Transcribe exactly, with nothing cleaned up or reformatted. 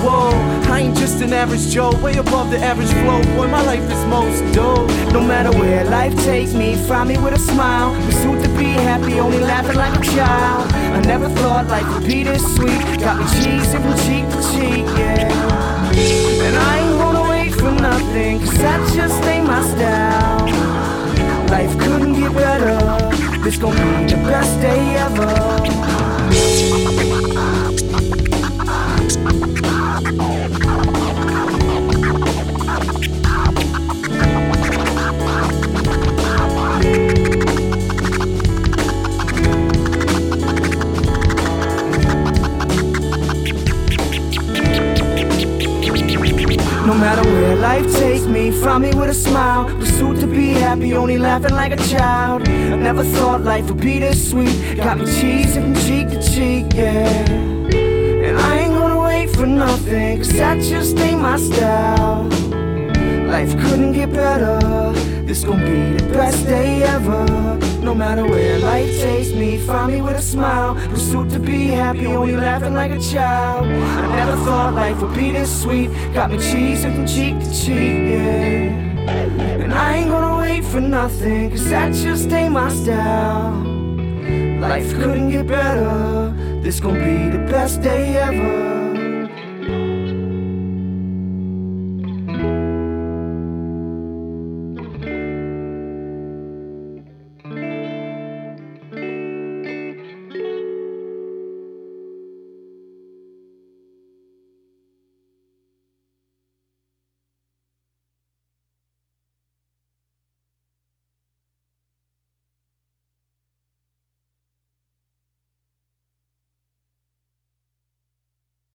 Whoa, I ain't just an average Joe, way above the average flow. Boy, my life is most dope. No matter where life takes me, find me with a smile. Pursuit to be happy, only laughing like a child. I never thought life would be this sweet. Got me cheesing from cheek to cheek, yeah. And I ain't gonna wait for nothing, cause that just ain't my style. Life couldn't get better, this gon' be the best day ever. No matter where life takes me, find me with a smile. Pursuit to be happy, only laughing like a child. I never thought life would be this sweet. Got me cheesing from cheek to cheek, yeah. And I ain't gonna wait for nothing, cause that just ain't my style. Life couldn't get better, this gon' be the best day ever. No matter where life takes me, find me with a smile. Pursuit to be happy, only laughing like a child. I never thought life would be this sweet. Got me cheesing from cheek to cheek, yeah. And I ain't gonna wait for nothing, cause that just ain't my style. Life couldn't get better, this gon' be the best day ever.